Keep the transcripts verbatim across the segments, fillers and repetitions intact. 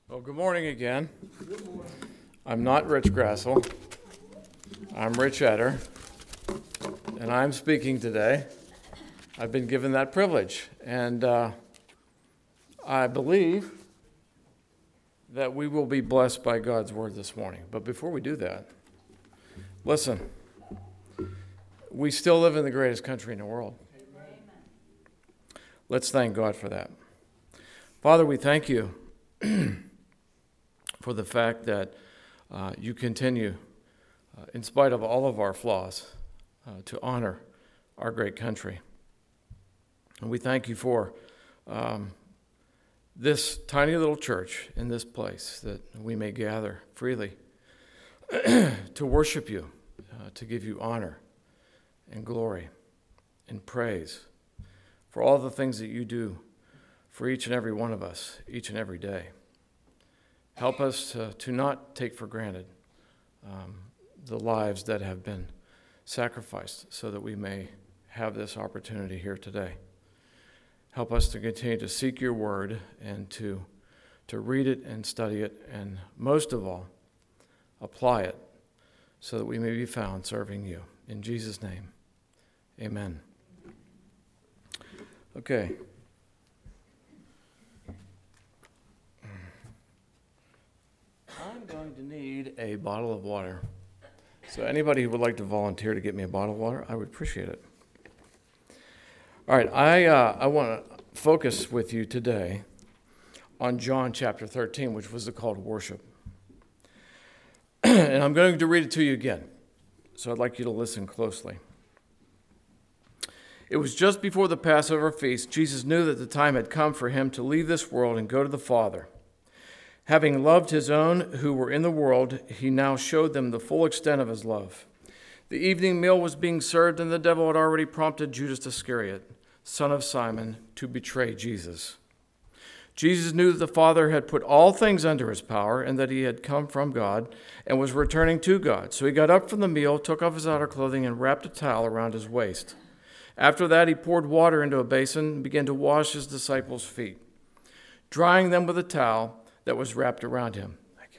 Well, good morning again. Good morning. I'm not Rich Grassel. I'm Rich Etter, and I'm speaking today. I've been given that privilege, and uh, I believe that we will be blessed by God's word this morning. But before we do that, listen, we still live in the greatest country in the world. Amen. Let's thank God for that. Father, we thank you for the fact that uh, you continue, uh, in spite of all of our flaws, uh, to honor our great country. And we thank you for um, this tiny little church in this place, that we may gather freely to worship you, uh, to give you honor and glory and praise for all the things that you do for each and every one of us, each and every day. Help us to, to not take for granted um, the lives that have been sacrificed so that we may have this opportunity here today. Help us to continue to seek your word and to, to read it and study it, and most of all, apply it so that we may be found serving you. In Jesus' name, amen. Okay. I'm going to need a bottle of water. So anybody who would like to volunteer to get me a bottle of water, I would appreciate it. All right, I uh, I want to focus with you today on John chapter thirteen, which was the call to worship. And I'm going to read it to you again, so I'd like you to listen closely. It was just before the Passover feast. Jesus knew that the time had come for him to leave this world and go to the Father. Having loved his own who were in the world, he now showed them the full extent of his love. The evening meal was being served, and the devil had already prompted Judas Iscariot, son of Simon, to betray Jesus. Jesus knew that the Father had put all things under his power, and that he had come from God and was returning to God. So he got up from the meal, took off his outer clothing, and wrapped a towel around his waist. After that, he poured water into a basin and began to wash his disciples' feet, drying them with a towel that was wrapped around him. Thank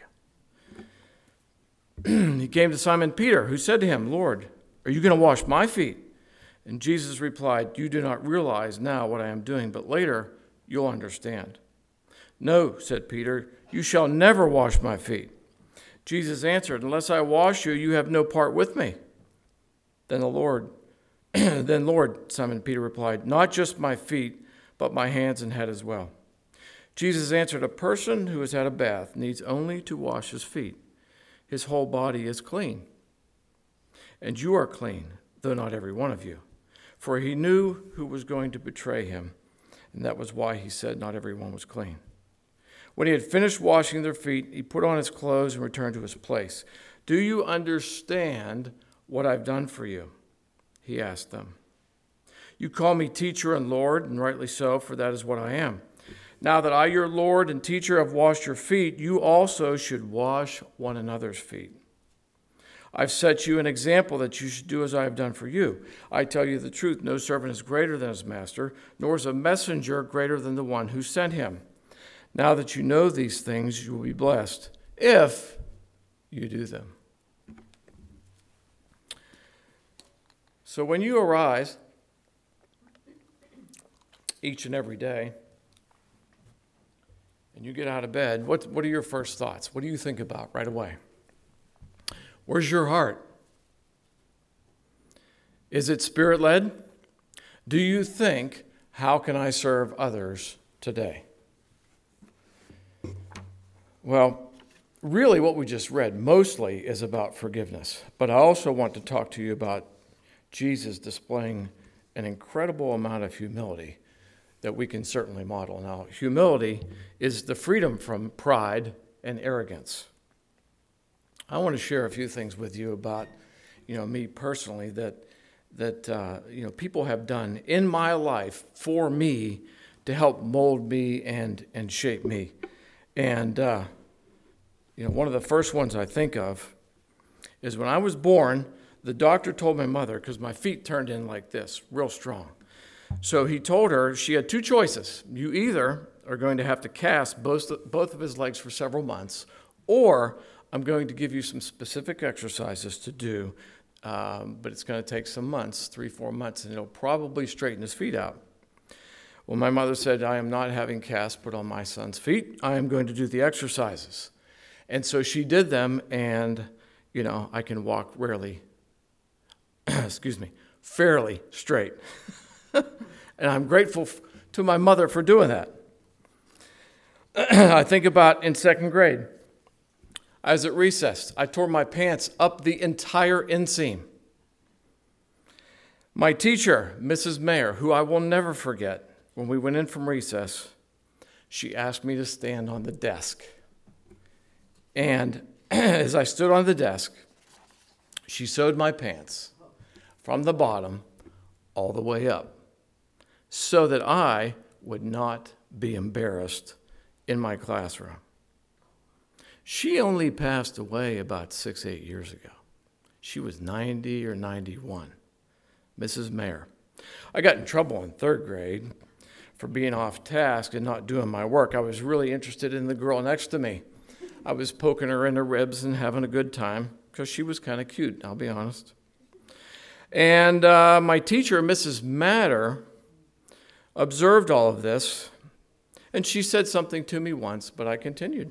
you. He came to Simon Peter, who said to him, "Lord, are you going to wash my feet?" And Jesus replied, "You do not realize now what I am doing, but later you'll understand." "No," said Peter, "you shall never wash my feet." Jesus answered, "Unless I wash you, you have no part with me." Then the Lord, then Lord, Simon Peter replied, "Not just my feet, but my hands and head as well." Jesus answered, "A person who has had a bath needs only to wash his feet. His whole body is clean. And you are clean, though not every one of you." For he knew who was going to betray him, and that was why he said not everyone was clean. When he had finished washing their feet, he put on his clothes and returned to his place. "Do you understand what I've done for you?" he asked them. "You call me teacher and Lord, and rightly so, for that is what I am. Now that I, your Lord and teacher, have washed your feet, you also should wash one another's feet. I've set you an example that you should do as I have done for you. I tell you the truth, no servant is greater than his master, nor is a messenger greater than the one who sent him. Now that you know these things, you will be blessed if you do them." So when you arise each and every day, and you get out of bed, what, what are your first thoughts? What do you think about right away? Where's your heart? Is it spirit-led? Do you think, how can I serve others today? Well, really what we just read mostly is about forgiveness. But I also want to talk to you about Jesus displaying an incredible amount of humility that we can certainly model. Now, humility is the freedom from pride and arrogance. I want to share a few things with you about, you know, me personally that that uh, you know people have done in my life for me to help mold me and and shape me. And uh, you know, one of the first ones I think of is when I was born. The doctor told my mother, because my feet turned in like this, real strong. So he told her she had two choices. You either are going to have to cast both, both of his legs for several months, or I'm going to give you some specific exercises to do, um, but it's going to take some months, three, four months, and it'll probably straighten his feet out. Well, my mother said, I am not having casts put on my son's feet. I am going to do the exercises. And so she did them, and, you know, I can walk rarely, excuse me, fairly straight. And I'm grateful f- to my mother for doing that. I think about in second grade. I was at recess. I tore my pants up the entire inseam. My teacher, Missus Mayer, who I will never forget, when we went in from recess, she asked me to stand on the desk. And as I stood on the desk, she sewed my pants from the bottom all the way up so that I would not be embarrassed in my classroom. She only passed away about six, eight years ago. She was ninety or ninety-one, Missus Mayer. I got in trouble in third grade for being off task and not doing my work. I was really interested in the girl next to me. I was poking her in the ribs and having a good time because she was kind of cute, I'll be honest. And uh, my teacher, Missus Matter, observed all of this, and she said something to me once, but I continued.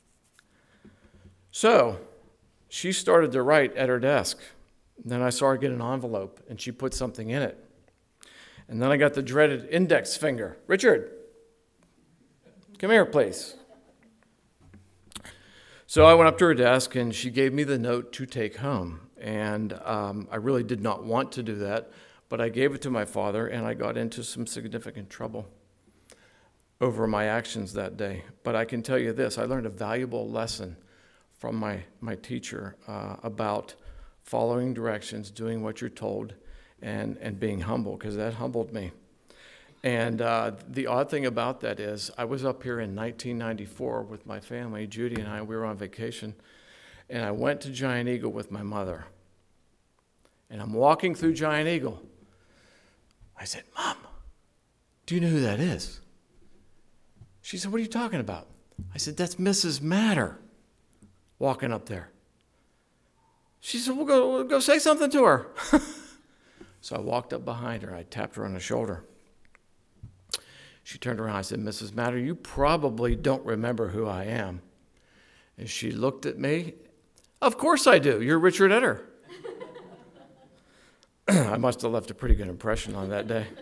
So she started to write at her desk. And then I saw her get an envelope, and she put something in it. And then I got the dreaded index finger. Richard, come here, please. So I went up to her desk, and she gave me the note to take home. And um, I really did not want to do that, but I gave it to my father, and I got into some significant trouble over my actions that day. But I can tell you this, I learned a valuable lesson from my, my teacher uh, about following directions, doing what you're told, and, and being humble, because that humbled me. And uh, the odd thing about that is I was up here in nineteen ninety-four with my family. Judy and I, we were on vacation, and I went to Giant Eagle with my mother. And I'm walking through Giant Eagle. I said, Mom, do you know who that is? She said, what are you talking about? I said, that's Missus Matter walking up there. She said, we'll go, we'll go say something to her. So I walked up behind her. I tapped her on the shoulder. She turned around. I said, Missus Matter, you probably don't remember who I am. And she looked at me. Of course I do. You're Richard Etter. I must have left a pretty good impression on that day.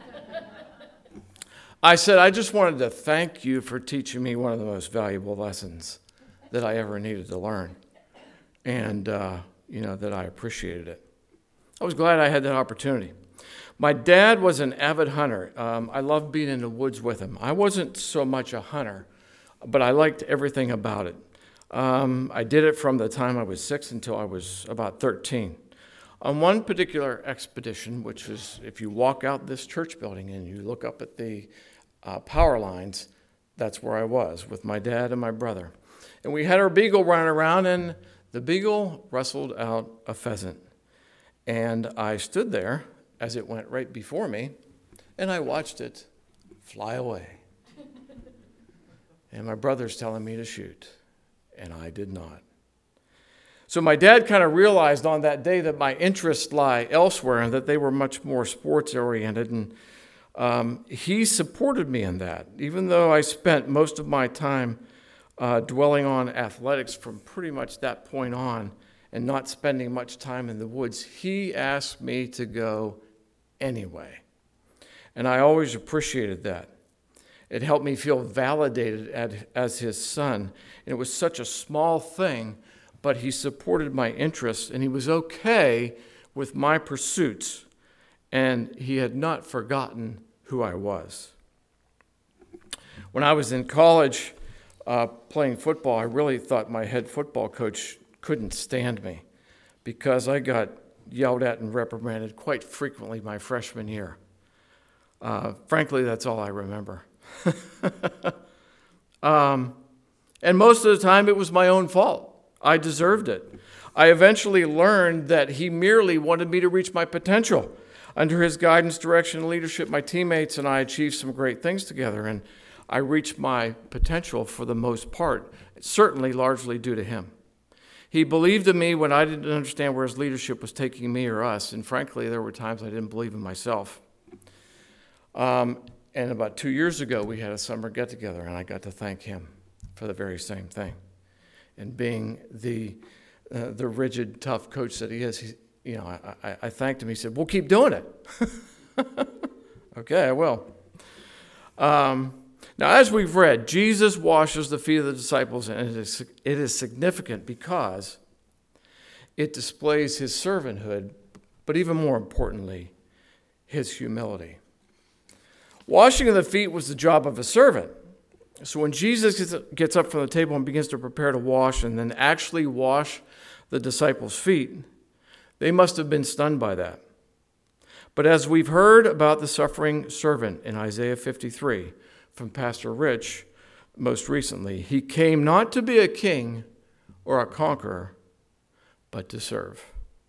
I said, I just wanted to thank you for teaching me one of the most valuable lessons that I ever needed to learn. And, uh, you know, that I appreciated it. I was glad I had that opportunity. My dad was an avid hunter. Um, I loved being in the woods with him. I wasn't so much a hunter, but I liked everything about it. Um, I did it from the time I was six until I was about thirteen. On one particular expedition, which is if you walk out this church building and you look up at the uh, power lines, that's where I was with my dad and my brother. And we had our beagle running around, and the beagle rustled out a pheasant. And I stood there as it went right before me, and I watched it fly away. And my brother's telling me to shoot, and I did not. So my dad kind of realized on that day that my interests lie elsewhere and that they were much more sports-oriented, and um, he supported me in that. Even though I spent most of my time uh, dwelling on athletics from pretty much that point on and not spending much time in the woods, he asked me to go anyway. And I always appreciated that. It helped me feel validated as his son. And it was such a small thing, but he supported my interests, and he was okay with my pursuits, and he had not forgotten who I was. When I was in college uh, playing football, I really thought my head football coach couldn't stand me because I got yelled at and reprimanded quite frequently my freshman year. Uh, frankly, that's all I remember. um, and most of the time, it was my own fault. I deserved it. I eventually learned that he merely wanted me to reach my potential. Under his guidance, direction, and leadership, my teammates and I achieved some great things together. And I reached my potential for the most part, certainly largely due to him. He believed in me when I didn't understand where his leadership was taking me or us, and frankly, there were times I didn't believe in myself. Um, and about two years ago, we had a summer get-together, and I got to thank him for the very same thing. And being the uh, the rigid, tough coach that he is, he, you know, I, I, I thanked him. He said, "We'll keep doing it." Okay, I will. Um, now, as we've read, Jesus washes the feet of the disciples, and it is, it is significant because it displays his servanthood, but even more importantly, his humility. Washing of the feet was the job of a servant. So when Jesus gets up from the table and begins to prepare to wash and then actually wash the disciples' feet, they must have been stunned by that. But as we've heard about the suffering servant in Isaiah fifty-three from Pastor Rich most recently, he came not to be a king or a conqueror, but to serve.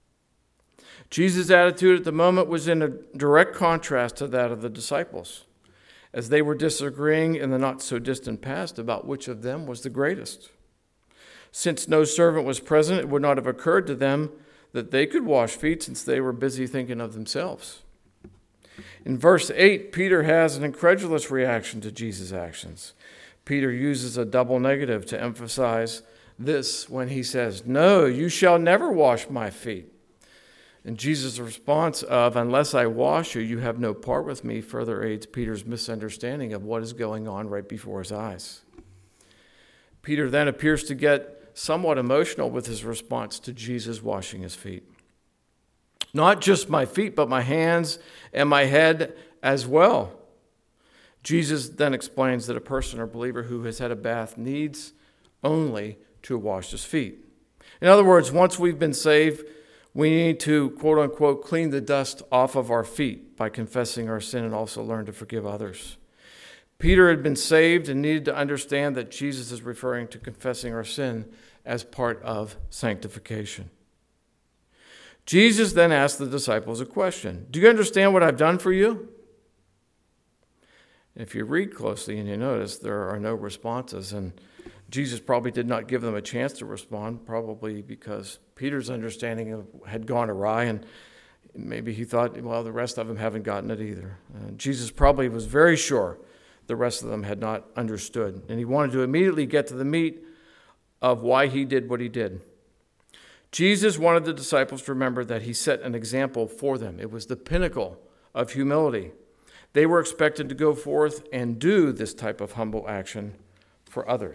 Jesus' attitude at the moment was in a direct contrast to that of the disciples, as they were disagreeing in the not-so-distant past about which of them was the greatest. Since no servant was present, it would not have occurred to them that they could wash feet since they were busy thinking of themselves. In verse eight, Peter has an incredulous reaction to Jesus' actions. Peter uses a double negative to emphasize this when he says, "No, you shall never wash my feet." And Jesus' response of, "Unless I wash you, you have no part with me," further aids Peter's misunderstanding of what is going on right before his eyes. Peter then appears to get somewhat emotional with his response to Jesus washing his feet. Not just my feet, but my hands and my head as well. Jesus then explains that a person or believer who has had a bath needs only to wash his feet. In other words, once we've been saved, we need to, quote unquote, clean the dust off of our feet by confessing our sin and also learn to forgive others. Peter had been saved and needed to understand that Jesus is referring to confessing our sin as part of sanctification. Jesus then asked the disciples a question. "Do you understand what I've done for you?" If you read closely and you notice, there are no responses, and Jesus probably did not give them a chance to respond, probably because Peter's understanding of, had gone awry, and maybe he thought, well, the rest of them haven't gotten it either. Uh, Jesus probably was very sure the rest of them had not understood, and he wanted to immediately get to the meat of why he did what he did. Jesus wanted the disciples to remember that he set an example for them. It was the pinnacle of humility. They were expected to go forth and do this type of humble action for others.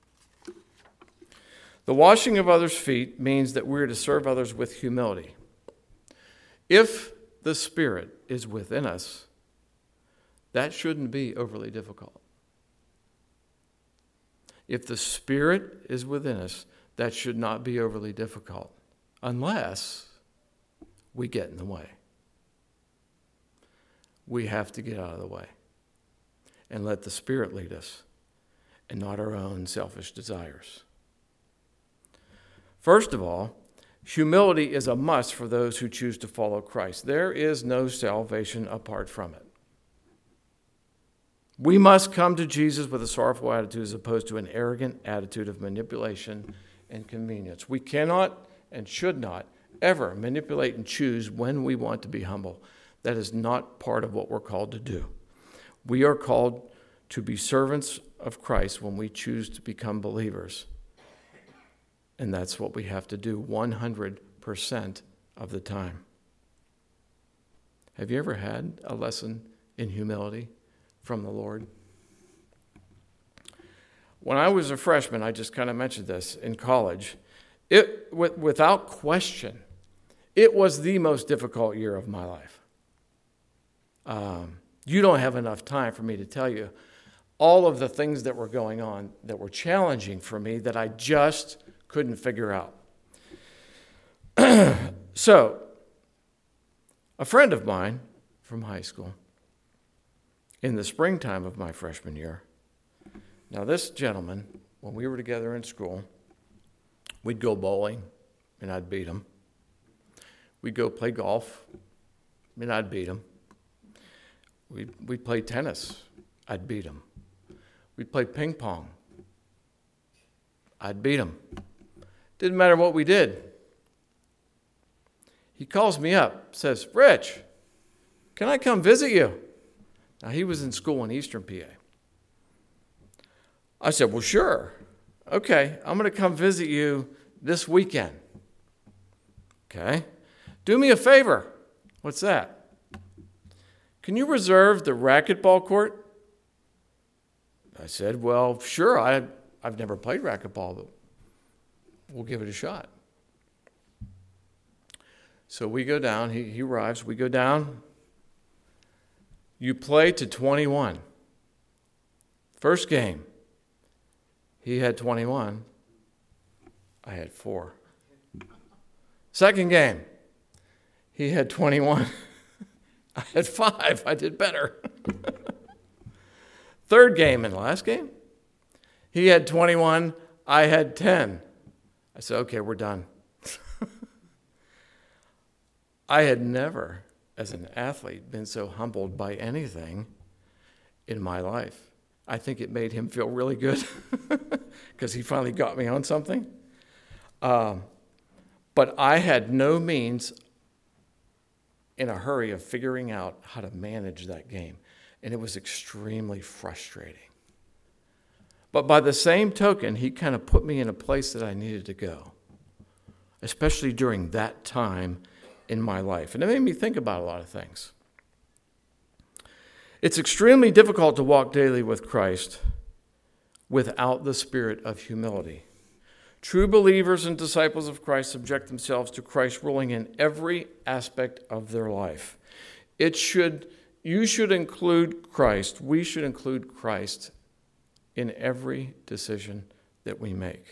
The washing of others' feet means that we're to serve others with humility. If the Spirit is within us, that shouldn't be overly difficult. If the Spirit is within us, that should not be overly difficult, unless we get in the way. We have to get out of the way and let the Spirit lead us and not our own selfish desires. First of all, humility is a must for those who choose to follow Christ. There is no salvation apart from it. We must come to Jesus with a sorrowful attitude as opposed to an arrogant attitude of manipulation and convenience. We cannot and should not ever manipulate and choose when we want to be humble. That is not part of what we're called to do. We are called to be servants of Christ when we choose to become believers. And that's what we have to do one hundred percent of the time. Have you ever had a lesson in humility from the Lord? When I was a freshman, I just kind of mentioned this, in college, it without question, it was the most difficult year of my life. Um, you don't have enough time for me to tell you all of the things that were going on that were challenging for me that I just couldn't figure out. So, a friend of mine from high school, in the springtime of my freshman year, now this gentleman, when we were together in school, we'd go bowling, and I'd beat him. We'd go play golf, and I'd beat him. We'd, we'd play tennis. I'd beat him. We'd play ping pong. I'd beat him. Didn't matter what we did. He calls me up, says, Rich, can I come visit you? Now, he was in school in Eastern P A. I said, well, sure. Okay, I'm going to come visit you this weekend. Okay. Do me a favor. What's that? Can you reserve the racquetball court? I said, well, sure. I, I've never played racquetball, but we'll give it a shot. So we go down. He, he arrives. We go down. You play to twenty-one. First game, he had twenty-one. I had four. Second game, he had twenty-one. I had five. I did better. Third game and last game, he had twenty-one. I had ten. I said, okay, we're done. I had never, as an athlete, been so humbled by anything in my life. I think it made him feel really good because he finally got me on something. Um, but I had no means in a hurry of figuring out how to manage that game. And it was extremely frustrating. But by the same token, he kind of put me in a place that I needed to go, especially during that time in my life. And it made me think about a lot of things. It's extremely difficult to walk daily with Christ without the spirit of humility. True believers and disciples of Christ subject themselves to Christ ruling in every aspect of their life. It should, you should include Christ, we should include Christ in every decision that we make.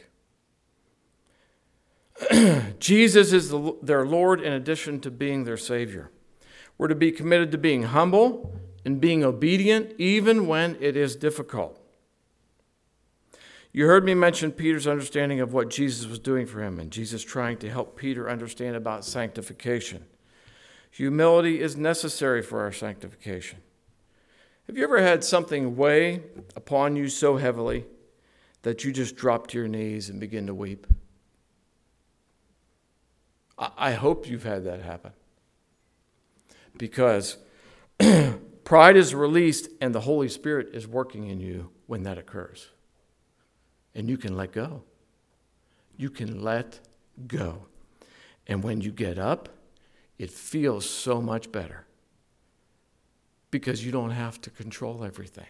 Jesus is the, their Lord in addition to being their Savior. We're to be committed to being humble and being obedient even when it is difficult. You heard me mention Peter's understanding of what Jesus was doing for him and Jesus trying to help Peter understand about sanctification. Humility is necessary for our sanctification. Have you ever had something weigh upon you so heavily that you just drop to your knees and begin to weep? I hope you've had that happen. Because pride is released and the Holy Spirit is working in you when that occurs. And you can let go. You can let go. And when you get up, it feels so much better. Because you don't have to control everything.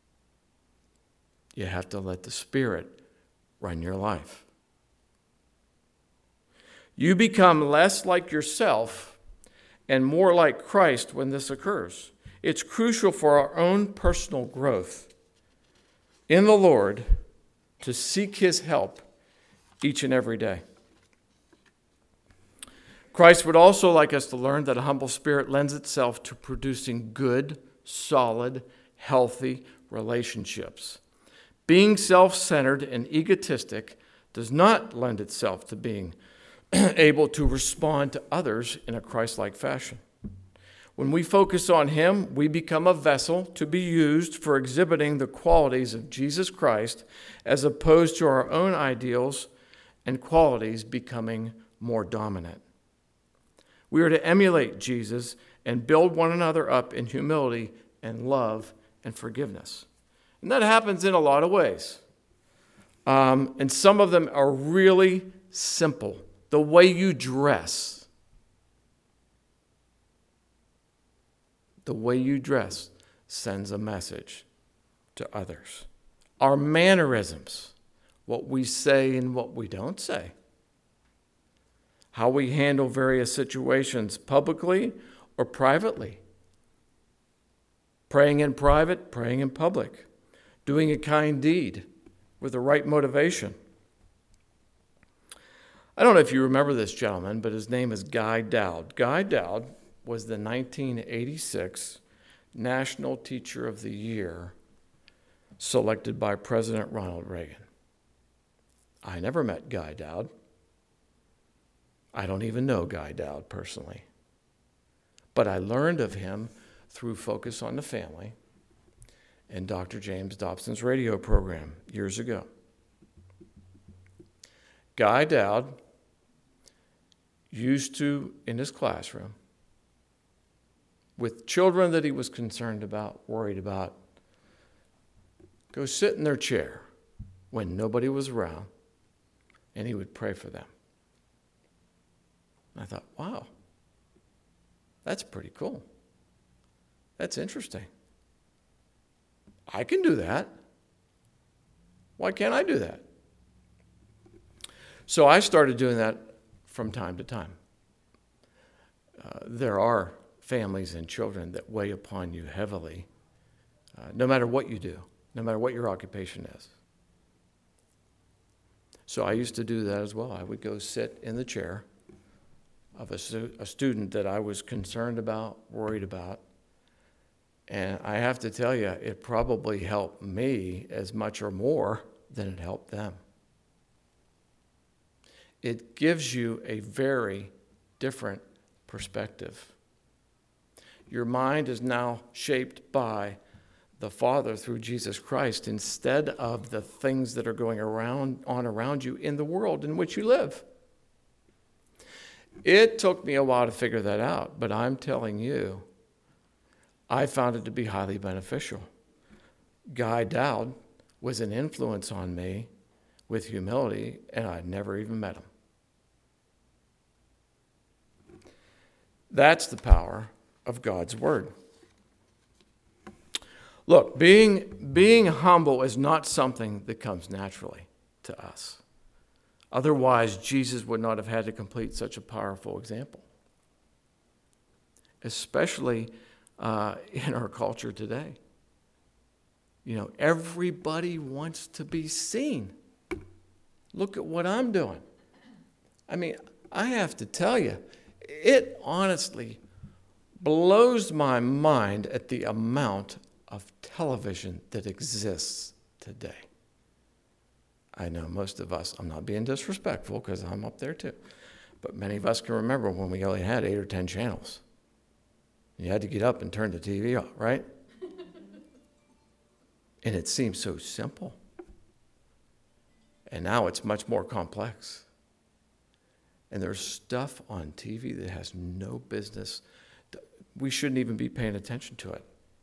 You have to let the Spirit run your life. You become less like yourself and more like Christ when this occurs. It's crucial for our own personal growth in the Lord to seek His help each and every day. Christ would also like us to learn that a humble spirit lends itself to producing good, solid, healthy relationships. Being self-centered and egotistic does not lend itself to being able to respond to others in a Christ-like fashion. When we focus on Him, we become a vessel to be used for exhibiting the qualities of Jesus Christ as opposed to our own ideals and qualities becoming more dominant. We are to emulate Jesus and build one another up in humility and love and forgiveness. And that happens in a lot of ways. Um, and some of them are really simple. The way you dress. The way you dress sends a message to others. Our mannerisms, what we say and what we don't say. How we handle various situations publicly or privately. Praying in private, praying in public. Doing a kind deed with the right motivation. I don't know if you remember this gentleman, but his name is Guy Dowd. Guy Dowd was the nineteen eighty-six National Teacher of the Year selected by President Ronald Reagan. I never met Guy Dowd. I don't even know Guy Dowd personally. But I learned of him through Focus on the Family in Doctor James Dobson's radio program years ago. Guy Dowd used to, in his classroom, with children that he was concerned about, worried about, go sit in their chair when nobody was around, and he would pray for them. And I thought, wow, that's pretty cool. That's interesting. I can do that. Why can't I do that? So I started doing that from time to time. Uh, there are families and children that weigh upon you heavily, uh, no matter what you do, no matter what your occupation is. So I used to do that as well. I would go sit in the chair of a, stu- a student that I was concerned about, worried about. And I have to tell you, it probably helped me as much or more than it helped them. It gives you a very different perspective. Your mind is now shaped by the Father through Jesus Christ instead of the things that are going around on around you in the world in which you live. It took me a while to figure that out, but I'm telling you, I found it to be highly beneficial. Guy Dowd was an influence on me with humility, and I'd never even met him. That's the power of God's word. Look, being, being humble is not something that comes naturally to us. Otherwise, Jesus would not have had to complete such a powerful example. Especially uh, in our culture today. You know, everybody wants to be seen. Look at what I'm doing. I mean, I have to tell you, it honestly blows my mind at the amount of television that exists today. I know most of us, I'm not being disrespectful because I'm up there too, but many of us can remember when we only had eight or ten channels. You had to get up and turn the T V off, right? And it seems so simple. And now it's much more complex. And there's stuff on T V that has no business. We shouldn't even be paying attention to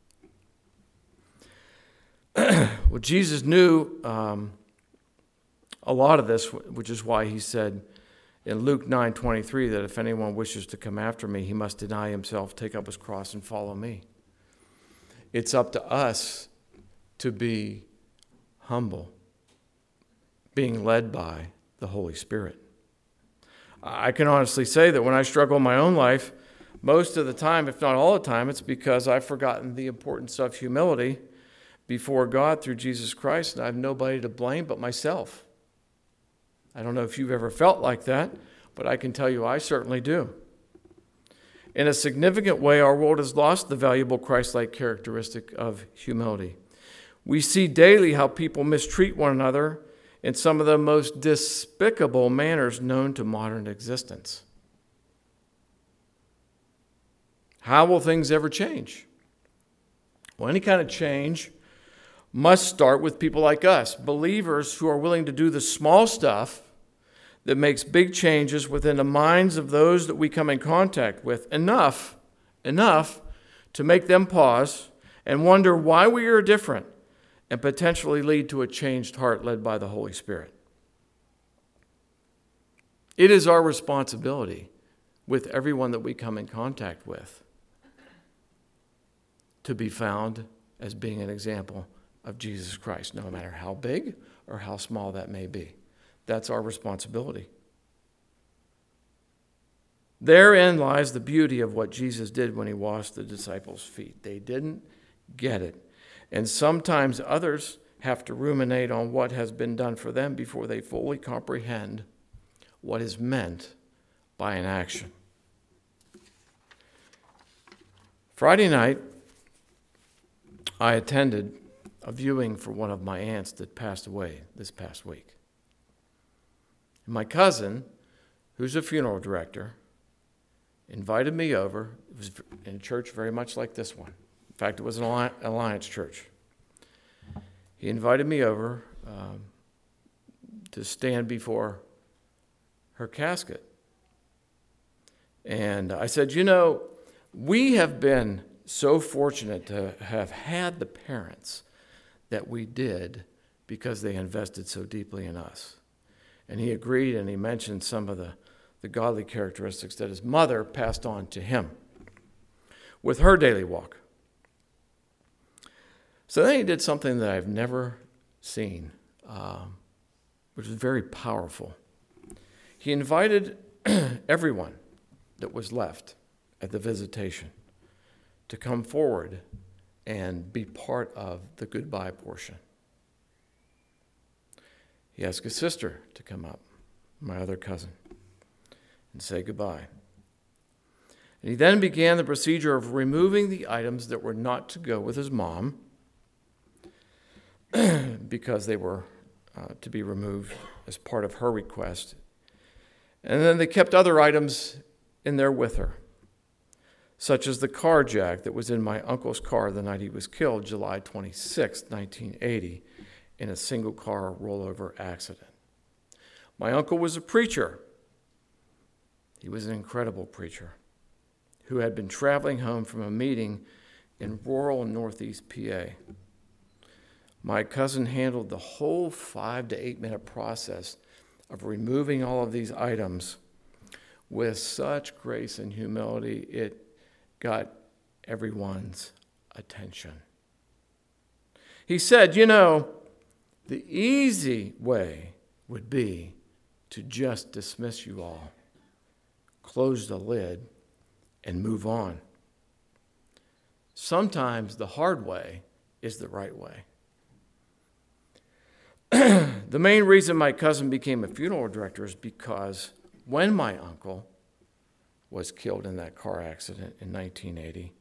it. Well, Jesus knew um, a lot of this, which is why he said in Luke nine twenty-three that if anyone wishes to come after me, he must deny himself, take up his cross, and follow me. It's up to us to be humble, being led by the Holy Spirit. I can honestly say that when I struggle in my own life, most of the time, if not all the time, it's because I've forgotten the importance of humility before God through Jesus Christ, and I have nobody to blame but myself. I don't know if you've ever felt like that, but I can tell you I certainly do. In a significant way, our world has lost the valuable Christ-like characteristic of humility. We see daily how people mistreat one another in some of the most despicable manners known to modern existence. How will things ever change? Well, any kind of change must start with people like us, believers who are willing to do the small stuff that makes big changes within the minds of those that we come in contact with, enough, enough to make them pause and wonder why we are different and potentially lead to a changed heart led by the Holy Spirit. It is our responsibility with everyone that we come in contact with to be found as being an example of Jesus Christ, no matter how big or how small that may be. That's our responsibility. Therein lies the beauty of what Jesus did when he washed the disciples' feet. They didn't get it. And sometimes others have to ruminate on what has been done for them before they fully comprehend what is meant by an action. Friday night, I attended a viewing for one of my aunts that passed away this past week. And my cousin, who's a funeral director, invited me over. It was in a church very much like this one. In fact, it was an Alliance church. he invited me over um, to stand before her casket. And I said, you know, we have been so fortunate to have had the parents that we did because they invested so deeply in us. And he agreed, and he mentioned some of the, the godly characteristics that his mother passed on to him with her daily walk. So then he did something that I've never seen, um, which was very powerful. He invited everyone that was left at the visitation to come forward and be part of the goodbye portion. He asked his sister to come up, my other cousin, and say goodbye. And he then began the procedure of removing the items that were not to go with his mom because they were uh, to be removed as part of her request. And then they kept other items in there with her, such as the car jack that was in my uncle's car the night he was killed, July twenty-sixth, nineteen eighty, in a single-car rollover accident. My uncle was a preacher. He was an incredible preacher who had been traveling home from a meeting in rural northeast P A. My cousin handled the whole five to eight minute process of removing all of these items with such grace and humility, it got everyone's attention. He said, you know, the easy way would be to just dismiss you all, close the lid, and move on. Sometimes the hard way is the right way. The main reason my cousin became a funeral director is because when my uncle was killed in that car accident in nineteen eighty,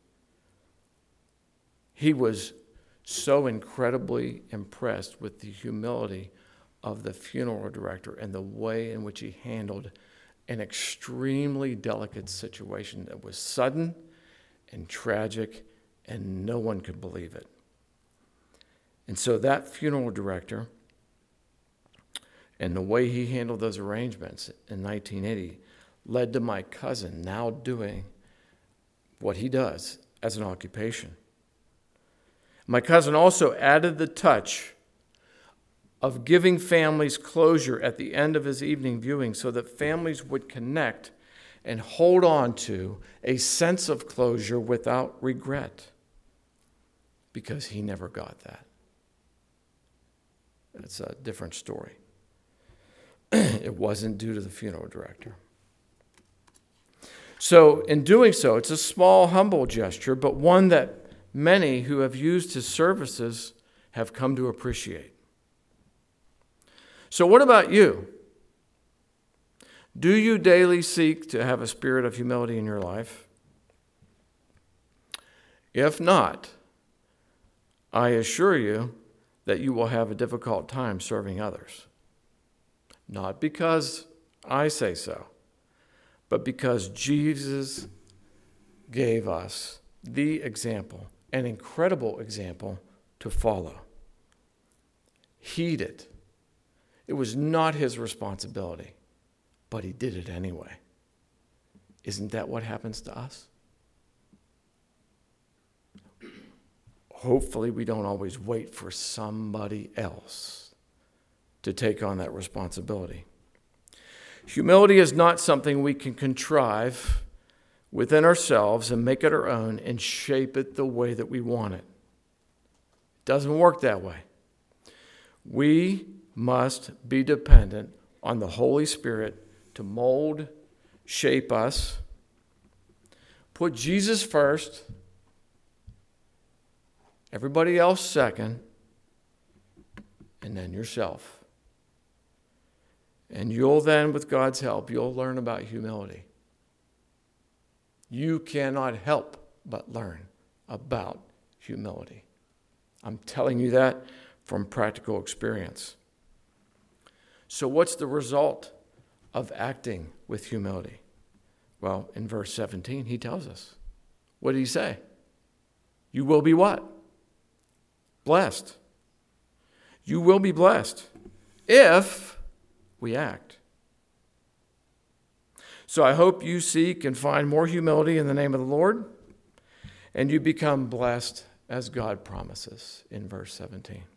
he was so incredibly impressed with the humility of the funeral director and the way in which he handled an extremely delicate situation that was sudden and tragic, and no one could believe it. And so that funeral director and the way he handled those arrangements in nineteen eighty led to my cousin now doing what he does as an occupation. My cousin also added the touch of giving families closure at the end of his evening viewing so that families would connect and hold on to a sense of closure without regret, because he never got that. It's a different story. It wasn't due to the funeral director. So in doing so, it's a small, humble gesture, but one that many who have used his services have come to appreciate. So what about you? Do you daily seek to have a spirit of humility in your life? If not, I assure you that you will have a difficult time serving others. Not because I say so, but because Jesus gave us the example, an incredible example to follow. Heed it. It was not his responsibility, but he did it anyway. Isn't that what happens to us? Hopefully we don't always wait for somebody else to take on that responsibility. Humility is not something we can contrive within ourselves and make it our own and shape it the way that we want it. It doesn't work that way. We must be dependent on the Holy Spirit to mold, shape us, put Jesus first, everybody else second, and then yourself. And you'll then, with God's help, you'll learn about humility. You cannot help but learn about humility. I'm telling you that from practical experience. So what's the result of acting with humility? Well, in verse seventeen, he tells us. What did he say? You will be what? Blessed. You will be blessed if we act. So I hope you seek and find more humility in the name of the Lord, and you become blessed as God promises in verse seventeen.